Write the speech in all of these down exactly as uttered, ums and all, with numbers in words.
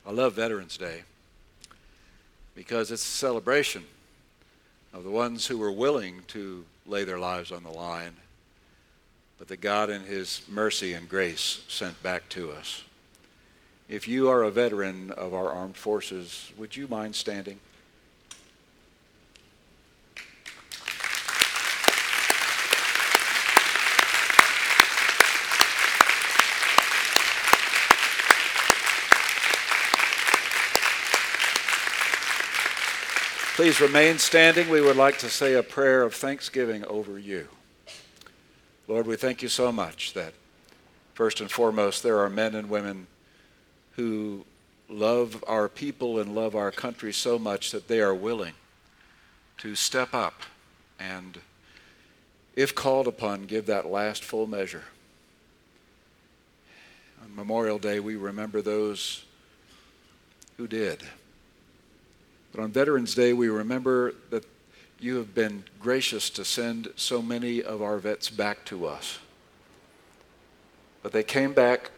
I love Veterans Day because it's a celebration of the ones who were willing to lay their lives on the line, but that God in his mercy and grace sent back to us. If you are a veteran of our armed forces, would you mind standing? Please remain standing. We would like to say a prayer of thanksgiving over you. Lord, we thank you so much that, first and foremost, there are men and women who love our people and love our country so much that they are willing to step up and, if called upon, give that last full measure. On Memorial Day, we remember those who did. But on Veterans Day, we remember that you have been gracious to send so many of our vets back to us. But they came back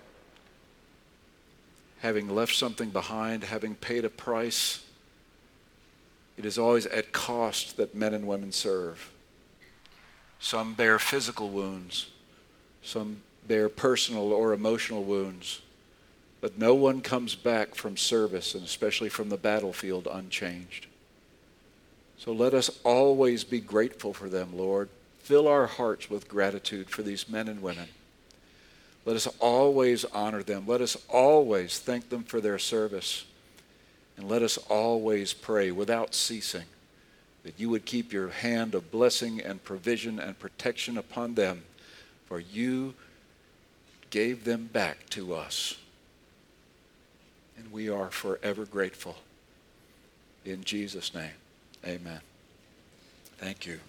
having left something behind, having paid a price. It is always at cost that men and women serve. Some bear physical wounds, some bear personal or emotional wounds. But no one comes back from service, and especially from the battlefield, unchanged. So let us always be grateful for them, Lord. Fill our hearts with gratitude for these men and women. Let us always honor them. Let us always thank them for their service. And let us always pray without ceasing that you would keep your hand of blessing and provision and protection upon them, for you gave them back to us. And we are forever grateful. In Jesus' name, amen. Thank you.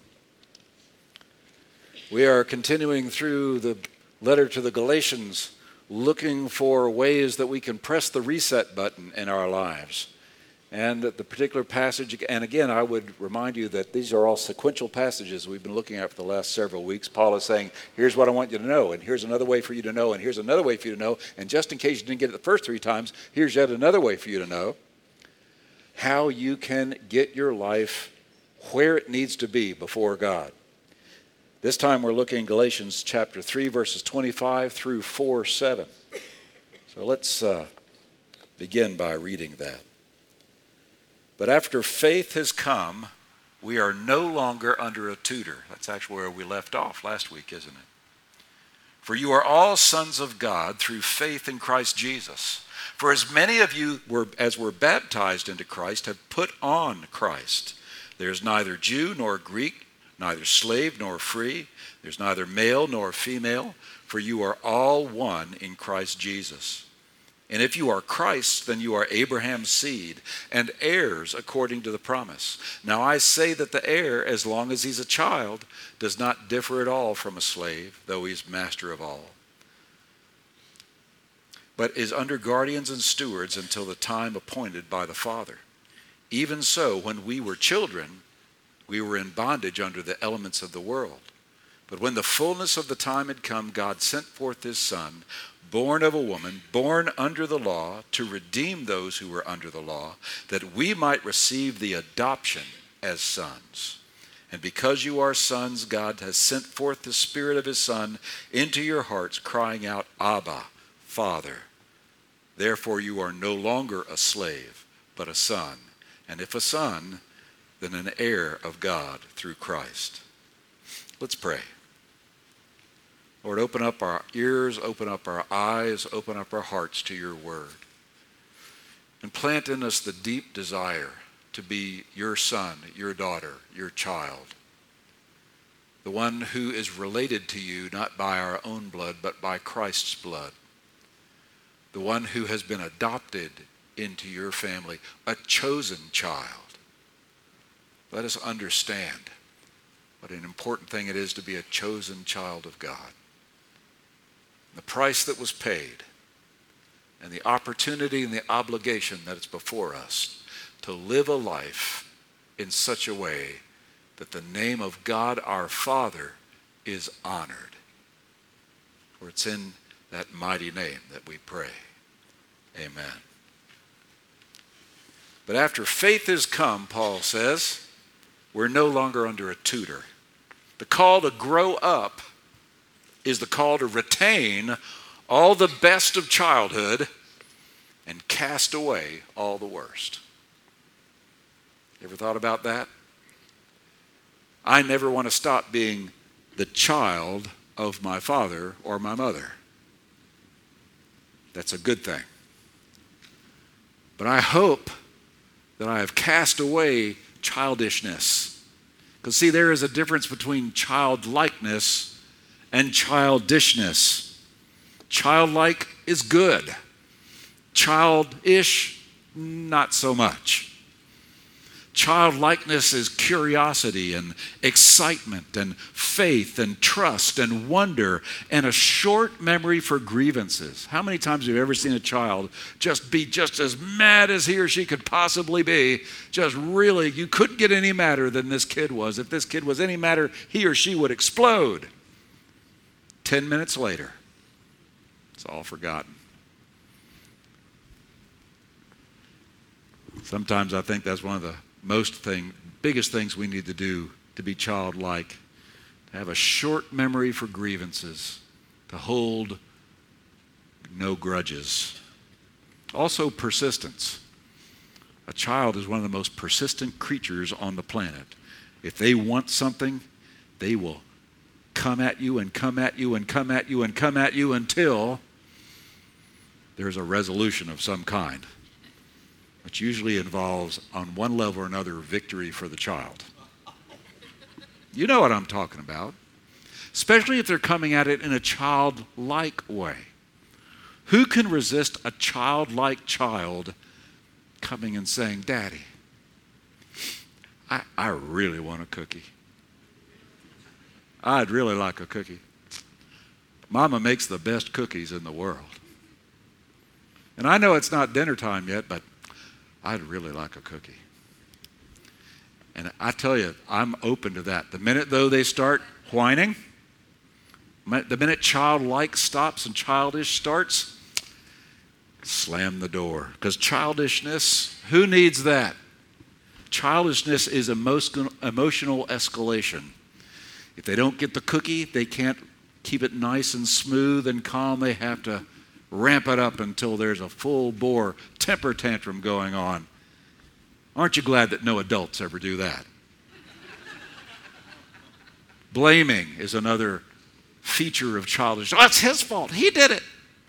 We are continuing through the letter to the Galatians, looking for ways that we can press the reset button in our lives. And the particular passage, and again, I would remind you that these are all sequential passages we've been looking at for the last several weeks. Paul is saying, here's what I want you to know, and here's another way for you to know, and here's another way for you to know, and just in case you didn't get it the first three times, here's yet another way for you to know how you can get your life where it needs to be before God. This time we're looking at Galatians chapter three, verses twenty-five through four seven. So let's uh, begin by reading that. But after faith has come, we are no longer under a tutor. That's actually where we left off last week, isn't it? For you are all sons of God through faith in Christ Jesus. For as many of you were, as were baptized into Christ have put on Christ. There is neither Jew nor Greek, neither slave nor free. There's neither male nor female, for you are all one in Christ Jesus. And if you are Christ, then you are Abraham's seed and heirs according to the promise. Now I say that the heir, as long as he's a child, does not differ at all from a slave, though he's master of all, but is under guardians and stewards until the time appointed by the Father. Even so, when we were children, we were in bondage under the elements of the world. But when the fullness of the time had come, God sent forth his Son, born of a woman, born under the law, to redeem those who were under the law, that we might receive the adoption as sons. And because you are sons, God has sent forth the Spirit of his Son into your hearts, crying out, Abba, Father. Therefore you are no longer a slave, but a son. And if a son, then an heir of God through Christ. Let's pray. Lord, open up our ears, open up our eyes, open up our hearts to your word. And plant in us the deep desire to be your son, your daughter, your child. The one who is related to you not by our own blood, but by Christ's blood. The one who has been adopted into your family, a chosen child. Let us understand what an important thing it is to be a chosen child of God. The price that was paid, and the opportunity and the obligation that is before us to live a life in such a way that the name of God our Father is honored. For it's in that mighty name that we pray. Amen. But after faith has come, Paul says, we're no longer under a tutor. The call to grow up is the call to retain all the best of childhood and cast away all the worst. Ever thought about that? I never want to stop being the child of my father or my mother. That's a good thing. But I hope that I have cast away childishness. Because see, there is a difference between childlikeness and childishness. Childlike is good. Childish, not so much. Childlikeness is curiosity and excitement and faith and trust and wonder and a short memory for grievances. How many times have you ever seen a child just be just as mad as he or she could possibly be? Just really, you couldn't get any madder than this kid was. If this kid was any madder, he or she would explode. Ten minutes later, it's all forgotten. Sometimes I think that's one of the most thing, biggest things we need to do to be childlike, to have a short memory for grievances, to hold no grudges. Also persistence. A child is one of the most persistent creatures on the planet. If they want something, they will come at you and come at you and come at you and come at you until there's a resolution of some kind, which usually involves, on one level or another, victory for the child. You know what I'm talking about. Especially if they're coming at it in a childlike way. Who can resist a childlike child coming and saying, Daddy, I, I really want a cookie. I'd really like a cookie. Mama makes the best cookies in the world. And I know it's not dinner time yet, but I'd really like a cookie. And I tell you, I'm open to that. The minute, though, they start whining, the minute childlike stops and childish starts, slam the door. Because childishness, who needs that? Childishness is emotional escalation. If they don't get the cookie, they can't keep it nice and smooth and calm. They have to ramp it up until there's a full-bore temper tantrum going on. Aren't you glad that no adults ever do that? Blaming is another feature of childish. Oh, it's his fault. He did it.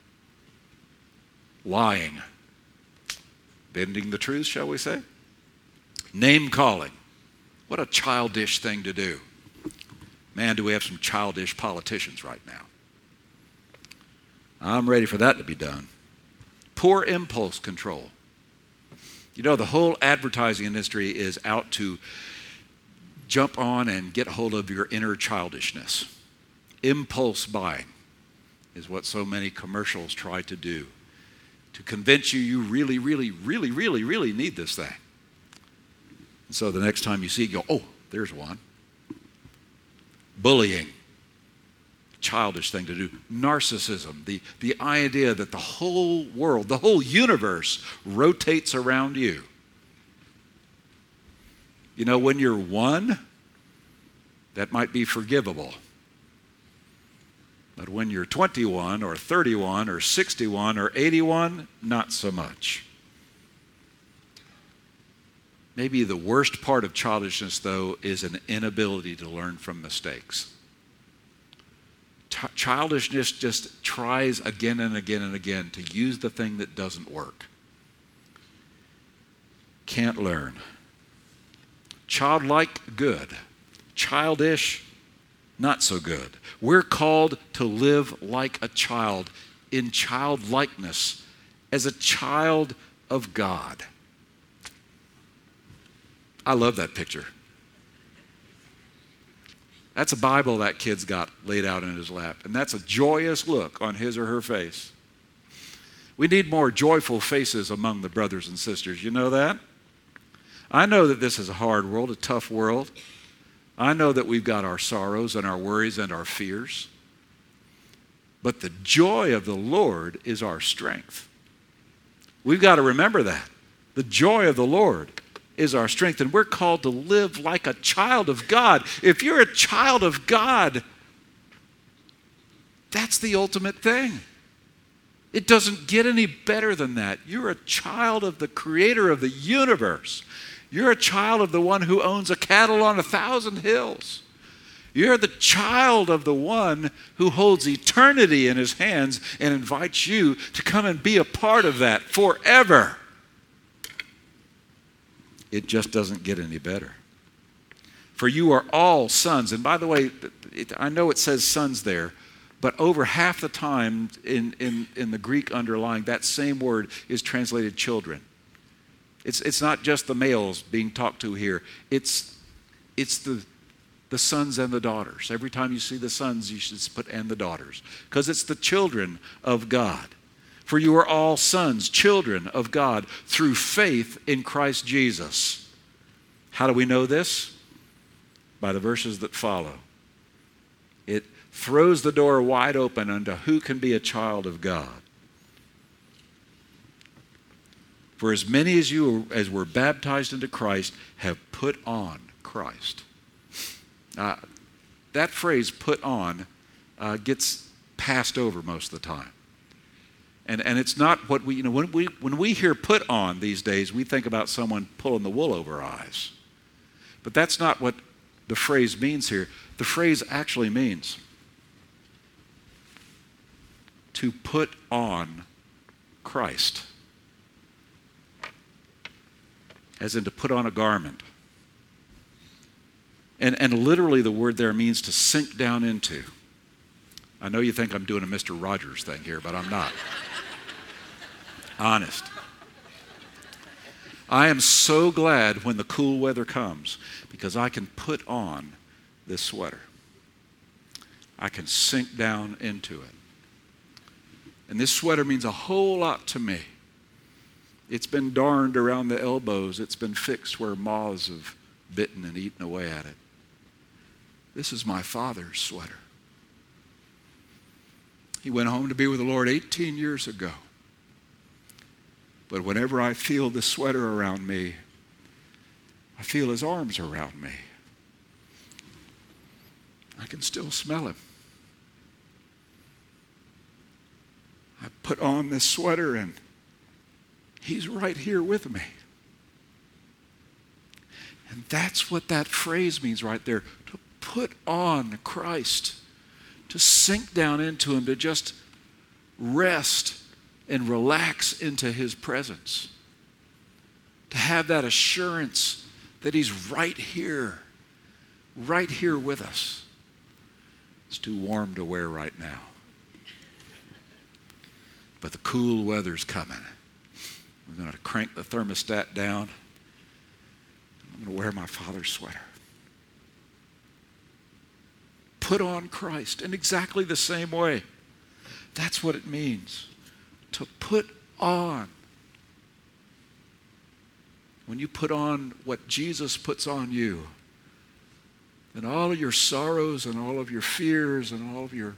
Lying. Bending the truth, shall we say? Name calling. What a childish thing to do. Man, do we have some childish politicians right now. I'm ready for that to be done. Poor impulse control. You know, the whole advertising industry is out to jump on and get hold of your inner childishness. Impulse buying is what so many commercials try to do, to convince you you really, really, really, really, really need this thing. And so the next time you see it, you go, oh, there's one. Bullying. Childish thing to do. Narcissism, the, the idea that the whole world, the whole universe rotates around you. You know, when you're one, that might be forgivable. But when you're twenty-one or thirty-one or sixty-one or eighty-one, not so much. Maybe the worst part of childishness, though, is an inability to learn from mistakes. Childishness just tries again and again and again to use the thing that doesn't work. Can't learn. Childlike, good. Childish, not so good. We're called to live like a child, in childlikeness, as a child of God. I love that picture. That's a Bible that kid's got laid out in his lap, and that's a joyous look on his or her face. We need more joyful faces among the brothers and sisters. You know that? I know that this is a hard world, a tough world. I know that we've got our sorrows and our worries and our fears. But the joy of the Lord is our strength. We've got to remember that. The joy of the Lord is our strength, and we're called to live like a child of God. If you're a child of God, that's the ultimate thing. It doesn't get any better than that. You're a child of the Creator of the universe. You're a child of the one who owns a cattle on a thousand hills. You're the child of the one who holds eternity in his hands and invites you to come and be a part of that forever. It just doesn't get any better. For you are all sons. And by the way, it, I know it says sons there, but over half the time in, in, in the Greek underlying, that same word is translated children. It's, it's not just the males being talked to here. It's, it's the, the sons and the daughters. Every time you see the sons, you should put and the daughters, because it's the children of God. For you are all sons, children of God, through faith in Christ Jesus. How do we know this? By the verses that follow. It throws the door wide open unto who can be a child of God. For as many as you as were baptized into Christ have put on Christ. Uh, that phrase, put on, uh, gets passed over most of the time. And and it's not what we, you know, when we when we hear put on these days, we think about someone pulling the wool over our eyes. But that's not what the phrase means here. The phrase actually means to put on Christ. As in to put on a garment. And, and literally the word there means to sink down into. I know you think I'm doing a Mister Rogers thing here, but I'm not. Honest. I am so glad when the cool weather comes because I can put on this sweater. I can sink down into it. And this sweater means a whole lot to me. It's been darned around the elbows. It's been fixed where moths have bitten and eaten away at it. This is my father's sweater. He went home to be with the Lord eighteen years ago. But whenever I feel the sweater around me, I feel his arms around me. I can still smell him. I put on this sweater and he's right here with me. And that's what that phrase means right there. To put on Christ. To sink down into him. To just rest and relax into his presence. To have that assurance that he's right here. Right here with us. It's too warm to wear right now. But the cool weather's coming. I'm going to crank the thermostat down. I'm going to wear my father's sweater. Put on Christ in exactly the same way. That's what it means. To put on. When you put on what Jesus puts on you, then all of your sorrows and all of your fears and all of your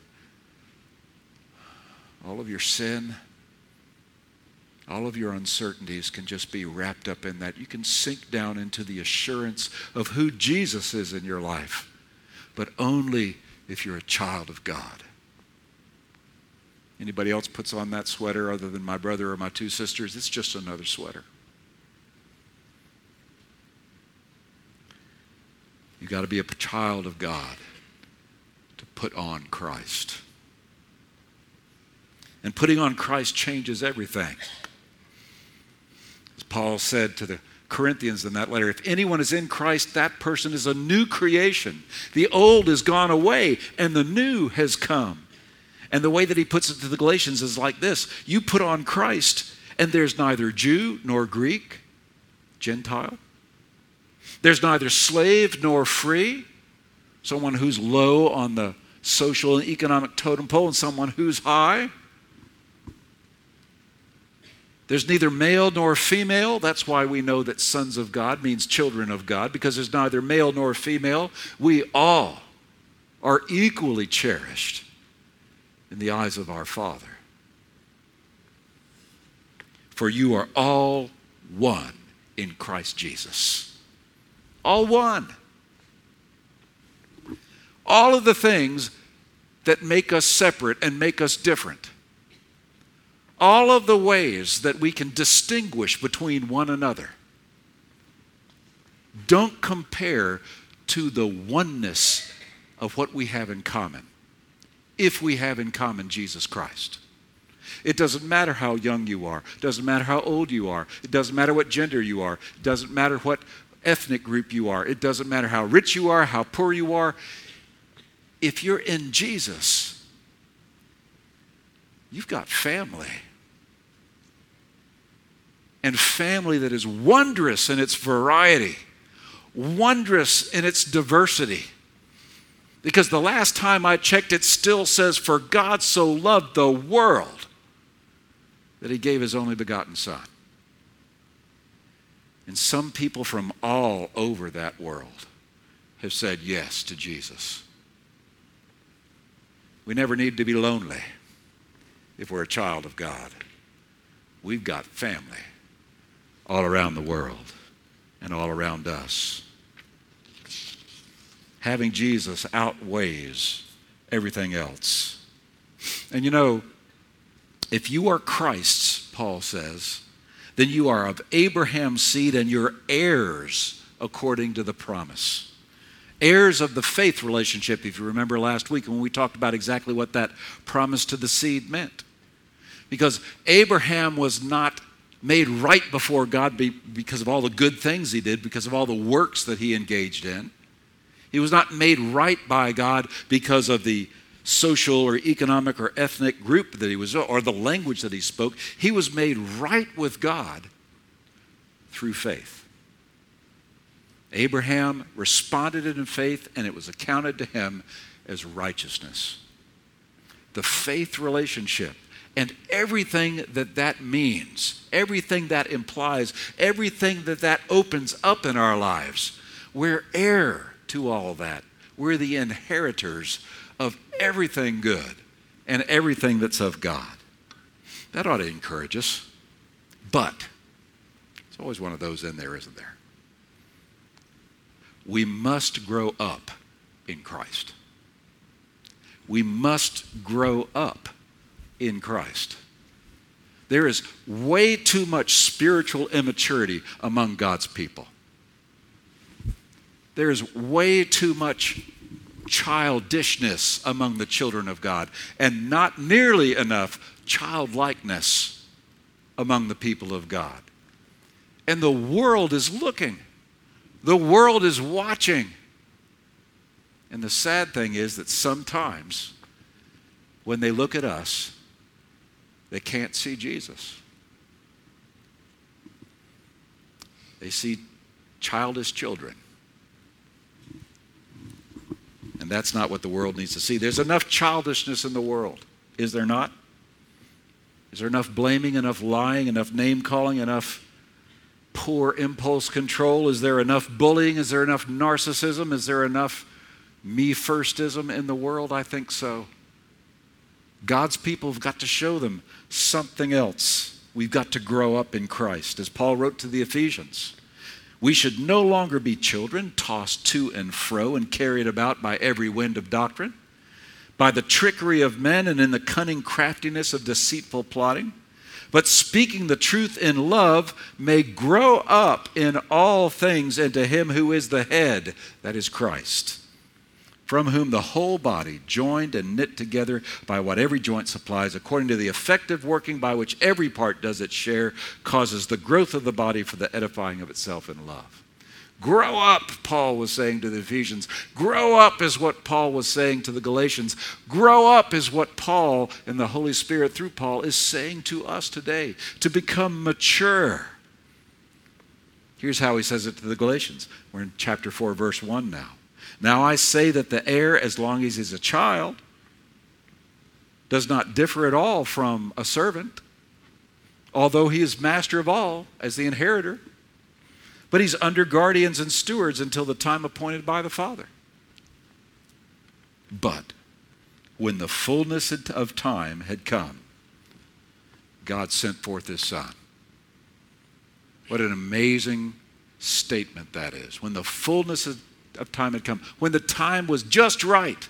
all of your sin, all of your uncertainties can just be wrapped up in that. You can sink down into the assurance of who Jesus is in your life, but only if you're a child of God. Anybody else puts on that sweater other than my brother or my two sisters? It's just another sweater. You've got to be a child of God to put on Christ. And putting on Christ changes everything. As Paul said to the Corinthians in that letter, if anyone is in Christ, that person is a new creation. The old is gone away and the new has come. And the way that he puts it to the Galatians is like this. You put on Christ and there's neither Jew nor Greek, Gentile. There's neither slave nor free, someone who's low on the social and economic totem pole and someone who's high. There's neither male nor female. That's why we know that sons of God means children of God, because there's neither male nor female. We all are equally cherished in the eyes of our Father. For you are all one in Christ Jesus. All one. All of the things that make us separate and make us different. All of the ways that we can distinguish between one another don't compare to the oneness of what we have in common, if we have in common Jesus Christ. It doesn't matter how young you are. It doesn't matter how old you are. It doesn't matter what gender you are. It doesn't matter what ethnic group you are. It doesn't matter how rich you are, how poor you are. If you're in Jesus, you've got family. And family that is wondrous in its variety, wondrous in its diversity. Because the last time I checked, it still says, "For God so loved the world that he gave his only begotten Son." And some people from all over that world have said yes to Jesus. We never need to be lonely if we're a child of God. We've got family all around the world and all around us. Having Jesus outweighs everything else. And you know, if you are Christ's, Paul says, then you are of Abraham's seed and you're heirs according to the promise. Heirs of the faith relationship, if you remember last week when we talked about exactly what that promise to the seed meant. Because Abraham was not made right before God because of all the good things he did, because of all the works that he engaged in. He was not made right by God because of the social or economic or ethnic group that he was, or the language that he spoke. He was made right with God through faith. Abraham responded in faith, and it was accounted to him as righteousness. The faith relationship and everything that that means, everything that implies, everything that that opens up in our lives, we're heir to all that. We're the inheritors of everything good and everything that's of God. That ought to encourage us. But there's always one of those in there, isn't there? We must grow up in Christ. We must grow up in Christ. There is way too much spiritual immaturity among God's people. There is way too much childishness among the children of God, and not nearly enough childlikeness among the people of God. And the world is looking. The world is watching. And the sad thing is that sometimes when they look at us, they can't see Jesus. They see childish children. And that's not what the world needs to see. There's enough childishness in the world, is there not? Is there enough blaming, enough lying, enough name-calling, enough poor impulse control? Is there enough bullying? Is there enough narcissism? Is there enough me-firstism in the world? I think so. God's people have got to show them something else. We've got to grow up in Christ. As Paul wrote to the Ephesians, we should no longer be children, tossed to and fro and carried about by every wind of doctrine, by the trickery of men and in the cunning craftiness of deceitful plotting, but speaking the truth in love may grow up in all things into him who is the head, that is Christ, from whom the whole body, joined and knit together by what every joint supplies, according to the effective working by which every part does its share, causes the growth of the body for the edifying of itself in love. Grow up, Paul was saying to the Ephesians. Grow up is what Paul was saying to the Galatians. Grow up is what Paul and the Holy Spirit through Paul is saying to us today, to become mature. Here's how he says it to the Galatians. We're in chapter four, verse one now. Now I say that the heir, as long as he's a child, does not differ at all from a servant, although he is master of all as the inheritor. But he's under guardians and stewards until the time appointed by the Father. But when the fullness of time had come, God sent forth his Son, What an amazing statement that is. When the fullness of of time had come, when the time was just right,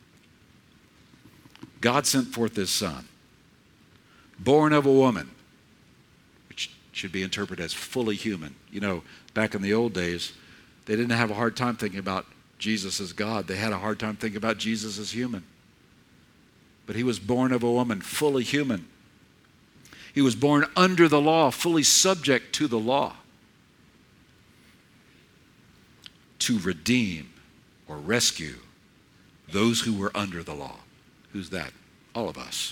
God sent forth his Son, born of a woman, which should be interpreted as fully human. You know, back in the old days, they didn't have a hard time thinking about Jesus as God. They had a hard time thinking about Jesus as human. But he was born of a woman, fully human. He was born under the law, fully subject to the law, to redeem or rescue those who were under the law. Who's that? All of us.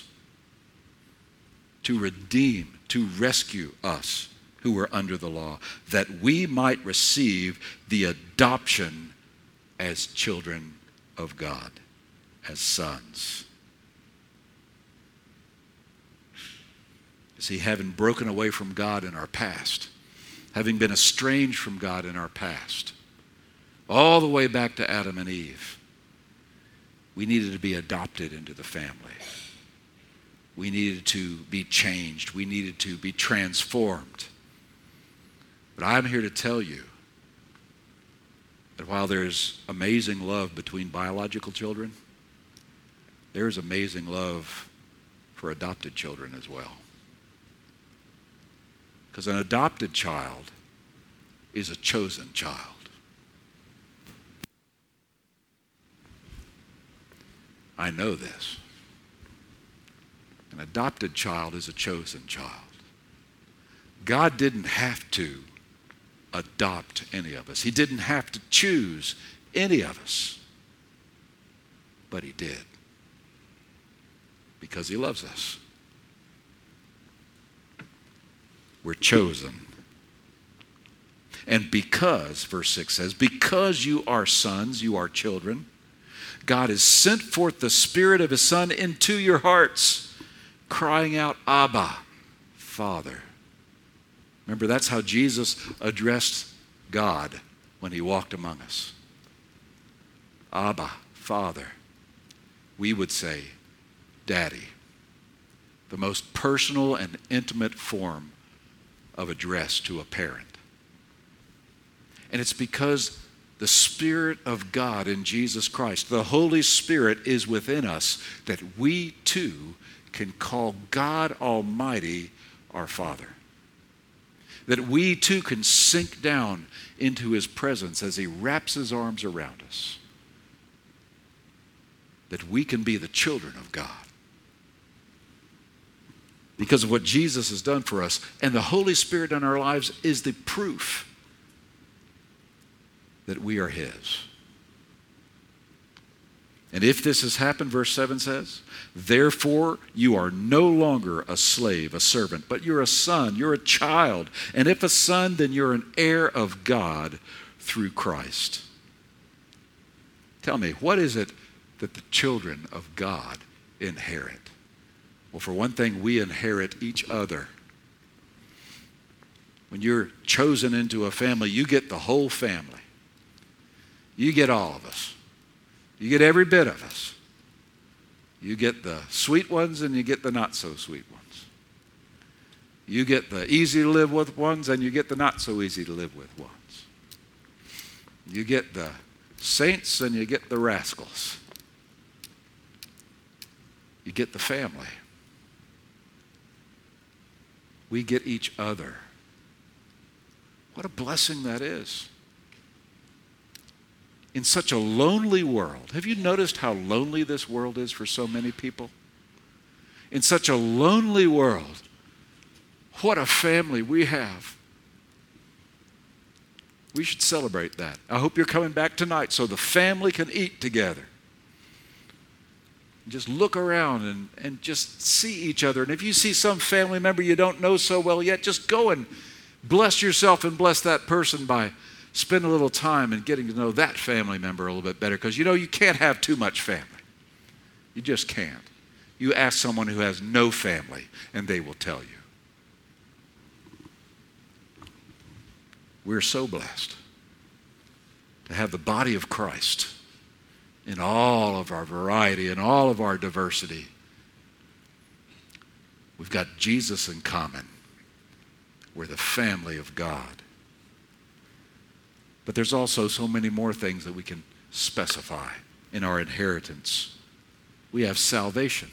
To redeem, to rescue us who were under the law, that we might receive the adoption as children of God, as sons. You see, having broken away from God in our past, having been estranged from God in our past, all the way back to Adam and Eve, we needed to be adopted into the family. We needed to be changed. We needed to be transformed. But I'm here to tell you that while there's amazing love between biological children, there's amazing love for adopted children as well. Because an adopted child is a chosen child. I know this. An adopted child is a chosen child. God didn't have to adopt any of us. He didn't have to choose any of us. But he did. Because he loves us. We're chosen. And because, verse six says, because you are sons, you are children, God has sent forth the Spirit of his Son into your hearts, crying out, Abba, Father. Remember, that's how Jesus addressed God when he walked among us. Abba, Father. We would say, Daddy. The most personal and intimate form of address to a parent. And it's because the Spirit of God in Jesus Christ, the Holy Spirit, is within us that we too can call God Almighty our Father. That we too can sink down into his presence as he wraps his arms around us. That we can be the children of God. Because of what Jesus has done for us. And the Holy Spirit in our lives is the proof that we are his. And if this has happened, verse seven says, therefore you are no longer a slave, a servant, but you're a son, you're a child. And if a son, then you're an heir of God through Christ. Tell me, what is it that the children of God inherit? Well, for one thing, we inherit each other. When you're chosen into a family, you get the whole family. You get all of us. You get every bit of us. You get the sweet ones and you get the not so sweet ones. You get the easy to live with ones and you get the not so easy to live with ones. You get the saints and you get the rascals. You get the family. We get each other. What a blessing that is. In such a lonely world. Have you noticed how lonely this world is for so many people? In such a lonely world, what a family we have. We should celebrate that. I hope you're coming back tonight so the family can eat together. Just look around and, and just see each other. And if you see some family member you don't know so well yet, just go and bless yourself and bless that person by spend a little time in getting to know that family member a little bit better. Because you know you can't have too much family. You just can't. You ask someone who has no family and they will tell you. We're so blessed to have the body of Christ in all of our variety and all of our diversity. We've got Jesus in common. We're the family of God. But there's also so many more things that we can specify in our inheritance. We have salvation.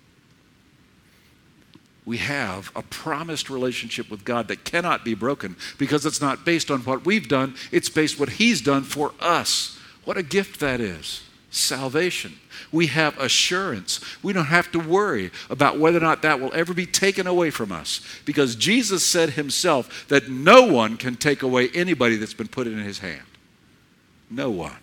We have a promised relationship with God that cannot be broken because it's not based on what we've done. It's based on what He's done for us. What a gift that is. Salvation. We have assurance. We don't have to worry about whether or not that will ever be taken away from us because Jesus said Himself that no one can take away anybody that's been put in His hand. No one.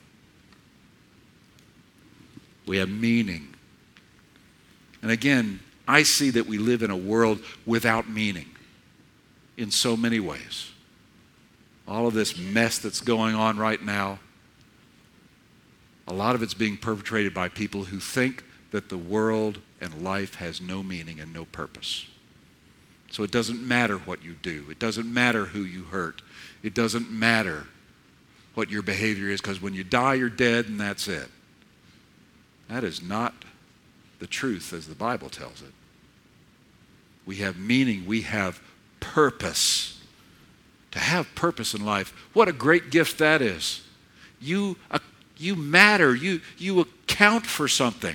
We have meaning. And again, I see that we live in a world without meaning in so many ways. All of this mess that's going on right now, a lot of it's being perpetrated by people who think that the world and life has no meaning and no purpose. So it doesn't matter what you do. It doesn't matter who you hurt. It doesn't matter what your behavior is because when you die, you're dead and that's it. That is not the truth as the Bible tells it. We have meaning. We have purpose. To have purpose in life, what a great gift that is. You, uh, you matter. You, you account for something.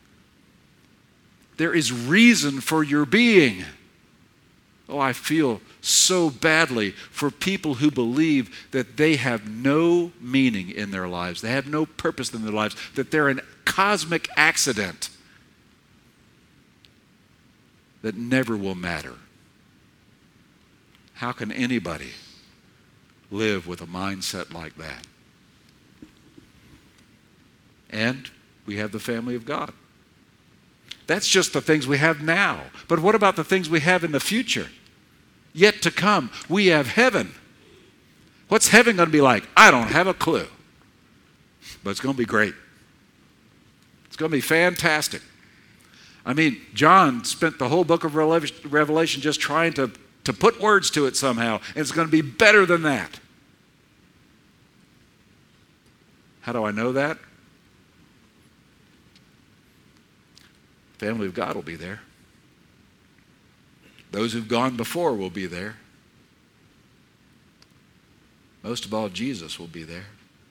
There is reason for your being. Oh, I feel so badly for people who believe that they have no meaning in their lives. They have no purpose in their lives, that they're a cosmic accident that never will matter. How can anybody live with a mindset like that? And we have the family of God. That's just the things we have now. But what about the things we have in the future? Yet to come, we have heaven. What's heaven going to be like? I don't have a clue. But it's going to be great. It's going to be fantastic. I mean, John spent the whole book of Revelation just trying to, to put words to it somehow, and it's going to be better than that. How do I know that? The family of God will be there. Those who've gone before will be there. Most of all, Jesus will be there.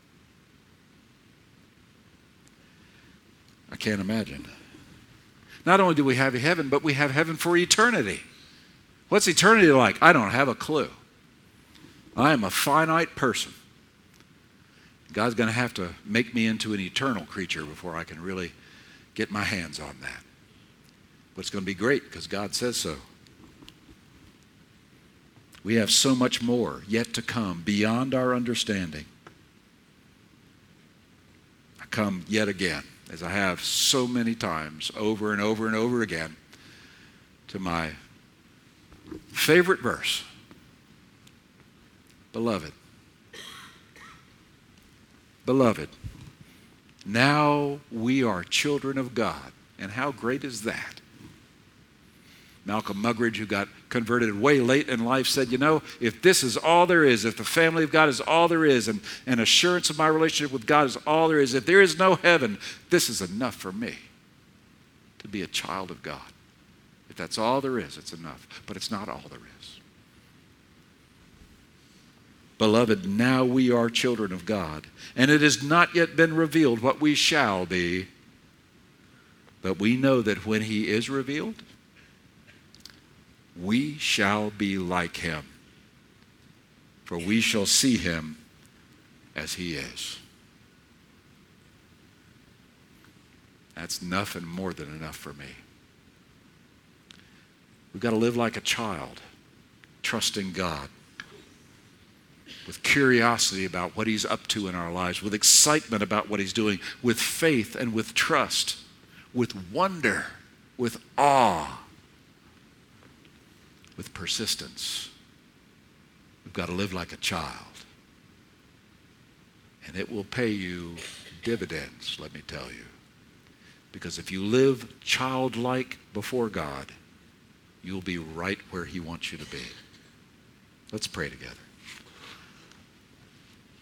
I can't imagine. Not only do we have heaven, but we have heaven for eternity. What's eternity like? I don't have a clue. I am a finite person. God's going to have to make me into an eternal creature before I can really get my hands on that. But it's going to be great because God says so. We have so much more yet to come beyond our understanding. I come yet again, as I have so many times, over and over and over again, to my favorite verse. Beloved, beloved, now we are children of God. And how great is that? Malcolm Muggeridge, who got converted way late in life, said, you know, if this is all there is, if the family of God is all there is, and, and assurance of my relationship with God is all there is, if there is no heaven, this is enough for me to be a child of God. If that's all there is, it's enough. But it's not all there is. Beloved, now we are children of God, and it has not yet been revealed what we shall be, but we know that when He is revealed, we shall be like Him, for we shall see Him as He is. That's enough and more than enough for me. We've got to live like a child, trusting God, with curiosity about what He's up to in our lives, with excitement about what He's doing, with faith and with trust, with wonder, with awe, with persistence. We've got to live like a child. And it will pay you dividends, let me tell you. Because if you live childlike before God, you'll be right where He wants you to be. Let's pray together.